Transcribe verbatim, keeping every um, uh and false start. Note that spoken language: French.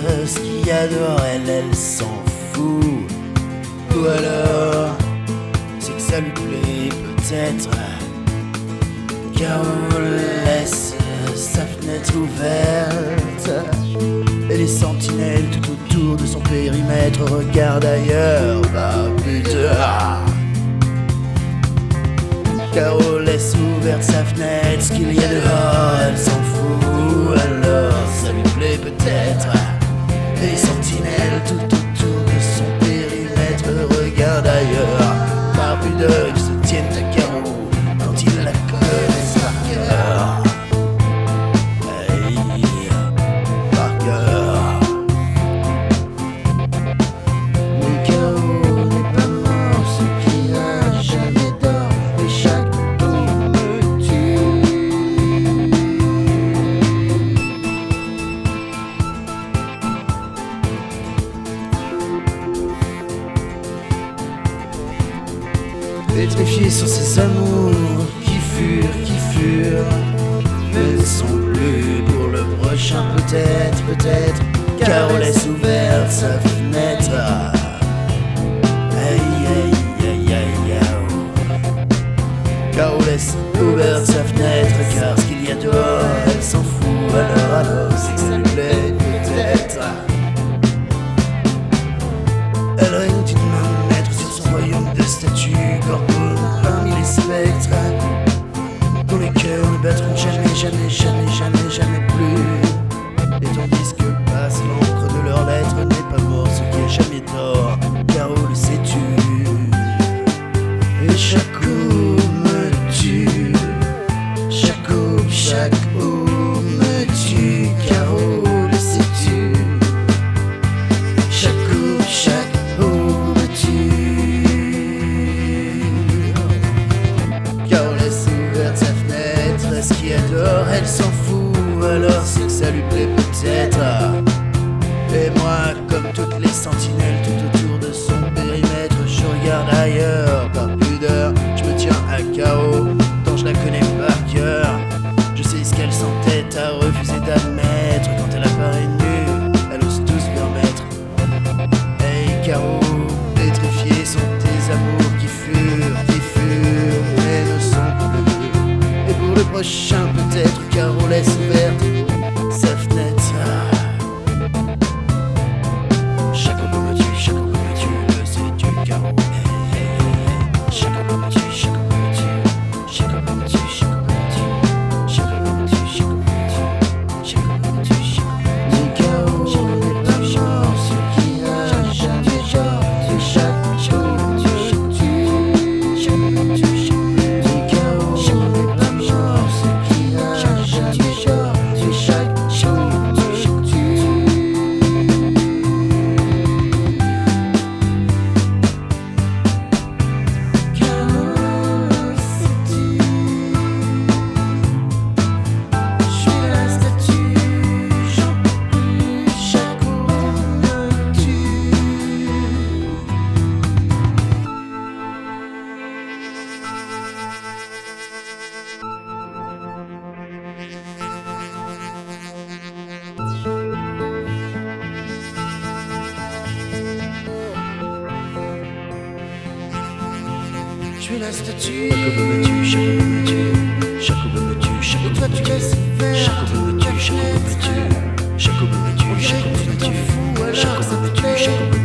ce qu'il y a dehors, elle, elle s'en fout. Ou alors, c'est que ça lui plaît peut-être, car on laisse sa fenêtre ouverte. Et les sentinelles tout autour de son périmètre regardent ailleurs. Bah putain, Caro laisse ouverte sa fenêtre, ce qu'il y a dehors, elle s'en fout. Alors ça lui plaît peut-être. Et les sentinelles tout autour de son périmètre regardent ailleurs. Par pudeur, ils se tiennent à Caro quand ils la connaissent par cœur. Hey, par cœur. Mais Caro n'est pas mort, ce qui n'a jamais d'or. Et chaque tour me tue. Pétrifiés sont ces amours qui furent, qui furent, mais ne sont plus pour le prochain peut-être, peut-être. Caro laisse ouverte sa fenêtre. Aïe aïe aïe aïe aïe. Caro laisse ouverte sa fenêtre, car ce qu'il y a dehors, elle s'en fout. Alors alors, c'est que ça lui plaît peut-être. Elle règne d'une main maître sur son royaume de statues gorgones parmi les spectres, dont les cœurs ne battront jamais, jamais, jamais, jamais, jamais plus. Et tandis que passe l'encre de leurs lettres, n'est pas mort ce qui a jamais tort. Caro le sais-tu. Et chaque coup me tue, chaque coup, chaque coup me tue. Caro le sais-tu. Chaque coup, chaque coup me tue. Caro laisse ouverte sa fenêtre, ce qu'il y a dehors, elle s'en fout. Alors c'est que ça lui plaît peut-être. Et moi, comme toutes les sentinelles tout autour de son périmètre, je regarde ailleurs. Par pudeur, je me tiens à Caro, tant je la connais par cœur. Je sais ce qu'elle s'entête à refuser d'admettre. Quand elle apparaît nue, elle ose tout se permettre. Hey Caro, pétrifiés sont tes amours qui furent, qui furent, mais ne sont plus. Et pour le prochain peut-être, Caro laisse ouverte sa fenêtre. Chaque coup me tue, chaque coup me tue, le sais-tu Caro. Hey, hey, hey, hey. Chaque coup me tue, chaque coup me tue, chaque coup me tue, chaque coup me tue, chaque coup me tue, chaque coup me tue, chaque coup me tue, chaque coup me tue. Caro n'est pas mort, ce qui n'a jamais tort. Et chaque coup me tue, chaque coup me tue, chaque coup me tue, chaque coup me tue. Caro n'est pas mort, ce qui n'a jamais tort. Et chaque coup me tue, chaque coup me tue. Je suis la statue, j'en peux plus, chaque coup me tue. Je suis la statue. Chaque coup me tue, chaque coup me tue, chaque coup me tue, chaque coup me tue, chaque coup me tue, chaque coup me tue, chaque coup me tue, chaque coup me tue, chaque coup me tue, chaque coup me tue, chaque coup me tue.